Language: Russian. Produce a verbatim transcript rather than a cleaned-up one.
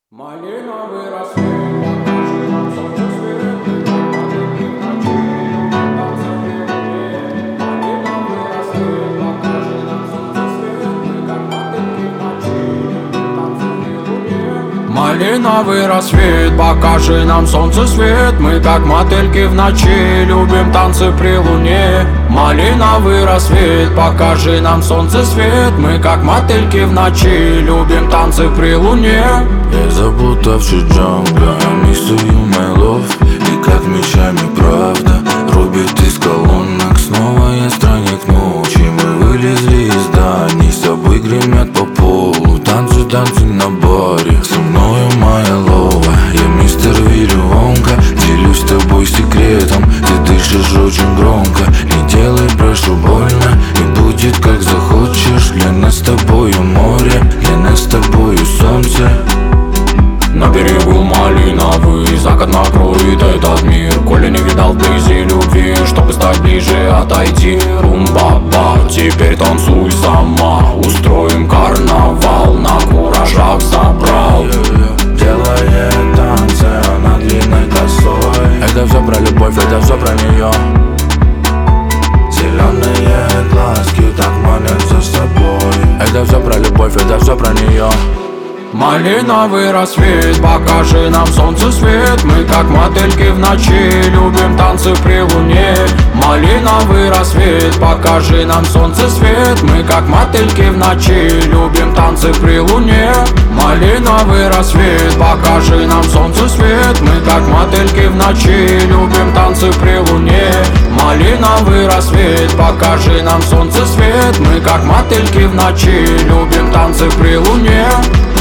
Малиновый рассвет, покажи нам солнце свет, как мотыльки в ночи, танцы в Малиновый рассвет, покажи нам солнце свет, мы как мотыльки в ночи, танцы в луне. Малиновый рассвет, покажи нам солнце свет, мы как мотыльки в ночи, любим танцы при луне. Малиновый рассвет, покажи нам солнце свет, мы как мотыльки в ночи, любим танцы при луне. Я заплутавший джангля, I miss you, my love. И как мечами правда рубит из колонок. Снова я странник ночи, мы вылезли из зданий. С тобой гремят по полу, танцы, танцы на баре. Со мною моя лова, я мистер Веревонка. Делюсь с тобой секретом, ты дышишь очень громко. Не делай, прошу, больно, и будет как захочешь. Для нас с тобою море, для нас с тобою солнце. На берегу малиновый, закат накроет этот мир. Коли не видал вблизи любви, чтобы стать ближе, отойти. Румба-ба, теперь танцуй сама. Устроим карнавал, на куражах забрал. Делает танцы, она длинной косой. Это все про любовь, это все про нее. Зеленые глазки так манят за собой. Это все про любовь, это все про нее. Малиновый рассвет, покажи нам солнце свет, мы как мотыльки в ночи, любим танцы при луне. Малиновый рассвет, покажи нам солнце свет, мы как мотыльки в ночи, любим танцы при луне. Малиновый рассвет, покажи нам солнце свет, мы как мотыльки в ночи, любим танцы при луне. Малиновый рассвет, покажи нам солнце свет, мы как мотыльки в ночи, любим танцы при луне.